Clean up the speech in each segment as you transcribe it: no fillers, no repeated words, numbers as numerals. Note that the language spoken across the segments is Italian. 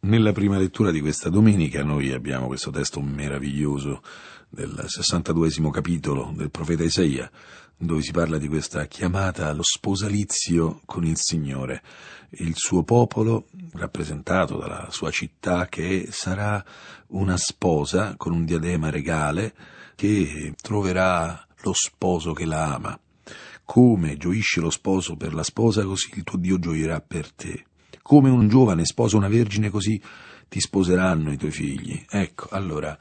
Nella prima lettura di questa domenica noi abbiamo questo testo meraviglioso del 62esimo capitolo del profeta Isaia, dove si parla di questa chiamata allo sposalizio con il Signore, il suo popolo rappresentato dalla sua città che sarà una sposa con un diadema regale che troverà lo sposo che la ama. Come gioisce lo sposo per la sposa, così il tuo Dio gioirà per te. Come un giovane sposa una vergine, così ti sposeranno i tuoi figli. Ecco, allora,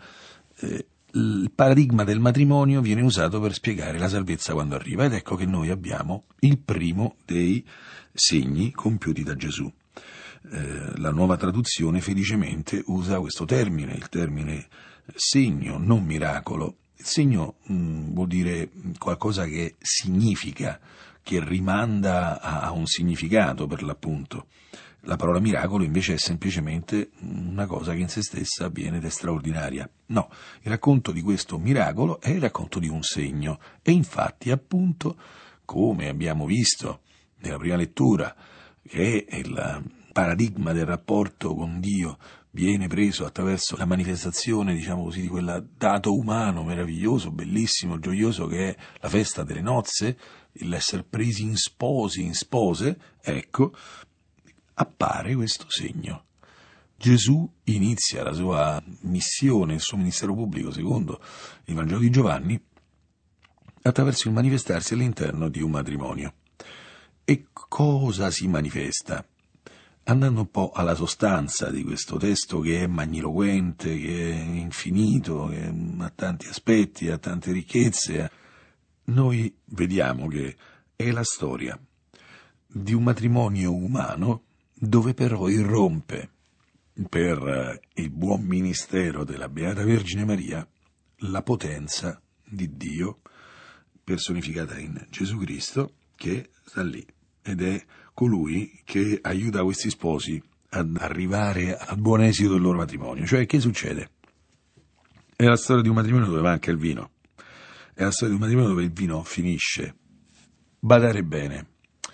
il paradigma del matrimonio viene usato per spiegare la salvezza quando arriva, ed ecco che noi abbiamo il primo dei segni compiuti da Gesù. La nuova traduzione felicemente usa questo termine, il termine segno, non miracolo. Il segno vuol dire qualcosa che significa, che rimanda a un significato per l'appunto. La parola miracolo invece è semplicemente una cosa che in se stessa avviene ed è straordinaria. No, il racconto di questo miracolo è il racconto di un segno, e infatti appunto, come abbiamo visto nella prima lettura, che è il paradigma del rapporto con Dio viene preso attraverso la manifestazione, diciamo così, di quel dato umano meraviglioso, bellissimo, gioioso che è la festa delle nozze, l'essere presi in sposi, in spose, ecco, appare questo segno. Gesù inizia la sua missione, il suo ministero pubblico, secondo il Vangelo di Giovanni, attraverso il manifestarsi all'interno di un matrimonio. E cosa si manifesta? Andando un po' alla sostanza di questo testo, che è magniloquente, che è infinito, che ha tanti aspetti, ha tante ricchezze, noi vediamo che è la storia di un matrimonio umano dove però irrompe, per il buon ministero della Beata Vergine Maria, la potenza di Dio personificata in Gesù Cristo, che sta lì ed è colui che aiuta questi sposi ad arrivare al buon esito del loro matrimonio. Cioè, che succede? È la storia di un matrimonio dove manca il vino, è la storia di un matrimonio dove il vino finisce. Badare bene,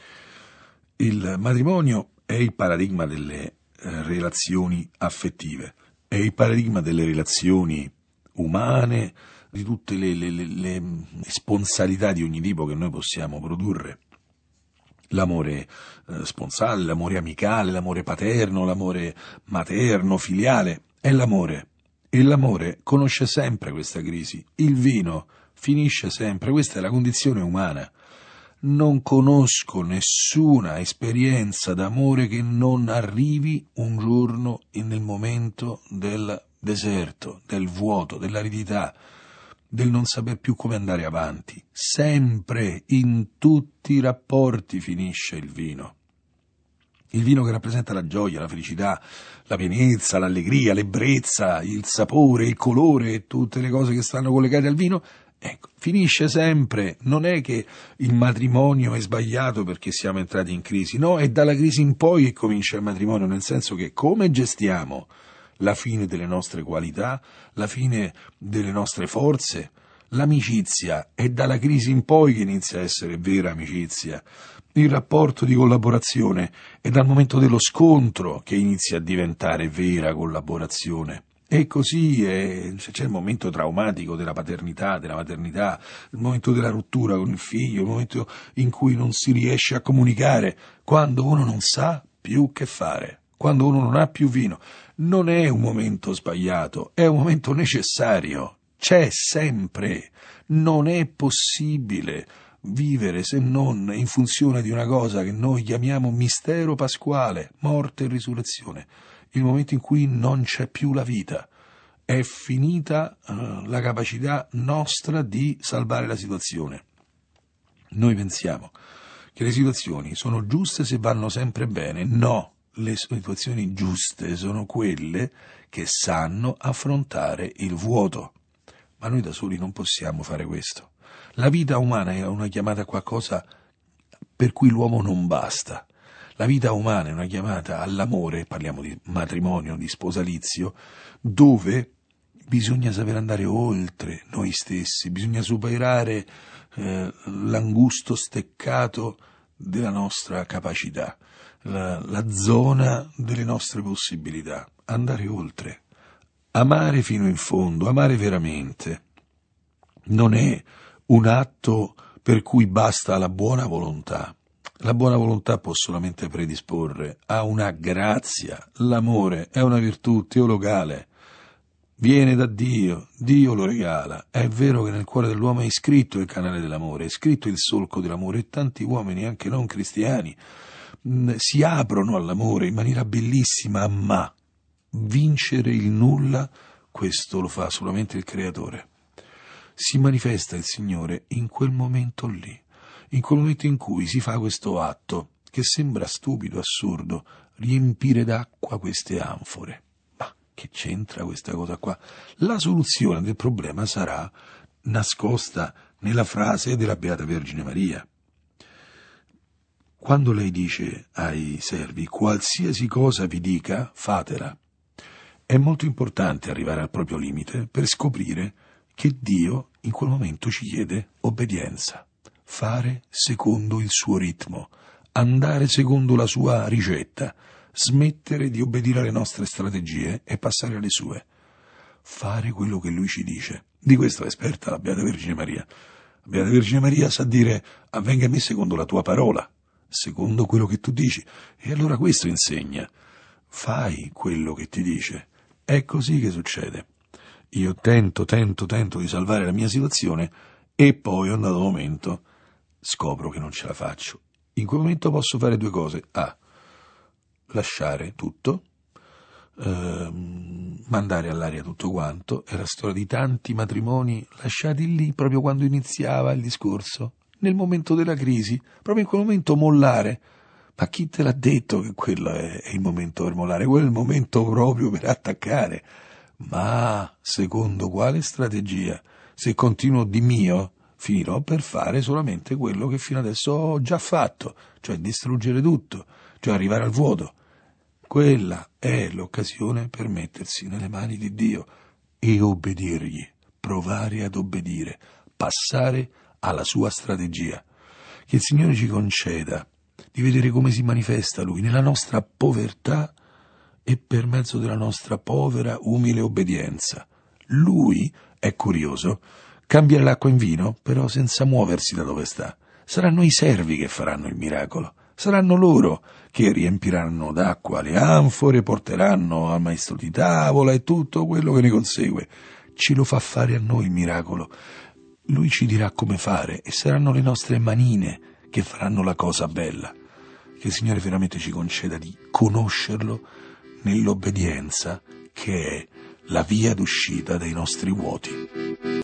il matrimonio è il paradigma delle relazioni affettive, è il paradigma delle relazioni umane, di tutte le sponsalità di ogni tipo che noi possiamo produrre. L'amore sponsale, l'amore amicale, l'amore paterno, l'amore materno, filiale, è l'amore. E l'amore conosce sempre questa crisi. Il vino finisce sempre, questa è la condizione umana. Non conosco nessuna esperienza d'amore che non arrivi un giorno nel momento del deserto, del vuoto, dell'aridità, del non saper più come andare avanti. Sempre, in tutti i rapporti finisce il vino. Il vino che rappresenta la gioia, la felicità, la pienezza, l'allegria, l'ebbrezza, il sapore, il colore e tutte le cose che stanno collegate al vino, ecco, finisce sempre. Non è che il matrimonio è sbagliato perché siamo entrati in crisi, no, è dalla crisi in poi che comincia il matrimonio, nel senso che come gestiamo la fine delle nostre qualità, la fine delle nostre forze. L'amicizia è dalla crisi in poi che inizia a essere vera amicizia. Il rapporto di collaborazione è dal momento dello scontro che inizia a diventare vera collaborazione. E così c'è il momento traumatico della paternità, della maternità, il momento della rottura con il figlio, il momento in cui non si riesce a comunicare, quando uno non sa più che fare, quando uno non ha più vino. Non è un momento sbagliato, è un momento necessario, c'è sempre. Non è possibile vivere se non in funzione di una cosa che noi chiamiamo mistero pasquale, morte e risurrezione, il momento in cui non c'è più la vita. È finita la capacità nostra di salvare la situazione. Noi pensiamo che le situazioni sono giuste se vanno sempre bene. No, le situazioni giuste sono quelle che sanno affrontare il vuoto. Ma noi da soli non possiamo fare questo. La vita umana è una chiamata a qualcosa per cui l'uomo non basta. La vita umana è una chiamata all'amore, parliamo di matrimonio, di sposalizio, dove bisogna saper andare oltre noi stessi, bisogna superare l'angusto steccato della nostra capacità. la zona delle nostre possibilità, andare oltre, amare fino in fondo, amare veramente. Non è un atto per cui basta la buona volontà. La buona volontà può solamente predisporre a una grazia. L'amore è una virtù teologale. Viene da Dio, Dio lo regala. È vero che nel cuore dell'uomo è iscritto il canale dell'amore, è scritto il solco dell'amore, e tanti uomini, anche non cristiani, si aprono all'amore in maniera bellissima, ma vincere il nulla, questo lo fa solamente il Creatore. Si manifesta il Signore in quel momento lì, in quel momento in cui si fa questo atto, che sembra stupido, assurdo, riempire d'acqua queste anfore. Ma che c'entra questa cosa qua? La soluzione del problema sarà nascosta nella frase della Beata Vergine Maria. Quando lei dice ai servi: qualsiasi cosa vi dica, fatela. È molto importante arrivare al proprio limite per scoprire che Dio in quel momento ci chiede obbedienza, fare secondo il suo ritmo, andare secondo la sua ricetta, smettere di obbedire alle nostre strategie e passare alle sue, fare quello che Lui ci dice. Di questo è esperta la Beata Vergine Maria. La Beata Vergine Maria sa dire: avvenga a me secondo la tua parola, secondo quello che tu dici. E allora questo insegna: fai quello che ti dice. È così che succede. Io tento di salvare la mia situazione e poi a un dato momento scopro che non ce la faccio. In quel momento posso fare due cose: lasciare tutto, mandare all'aria tutto quanto. È la storia di tanti matrimoni lasciati lì proprio quando iniziava il discorso, nel momento della crisi, proprio in quel momento mollare. Ma chi te l'ha detto che quello è il momento per mollare? Quello è il momento proprio per attaccare. Ma secondo quale strategia? Se continuo di mio, finirò per fare solamente quello che fino adesso ho già fatto, cioè distruggere tutto, cioè arrivare al vuoto. Quella è l'occasione per mettersi nelle mani di Dio e obbedirgli, provare ad obbedire, passare alla sua strategia. Che il Signore ci conceda di vedere come si manifesta Lui nella nostra povertà e per mezzo della nostra povera, umile obbedienza. Lui, è curioso, cambia l'acqua in vino, però senza muoversi da dove sta. Saranno i servi che faranno il miracolo. Saranno loro che riempiranno d'acqua le anfore, porteranno al maestro di tavola e tutto quello che ne consegue. Ce lo fa fare a noi il miracolo. Lui ci dirà come fare e saranno le nostre manine che faranno la cosa bella. Che il Signore veramente ci conceda di conoscerlo nell'obbedienza, che è la via d'uscita dai nostri vuoti.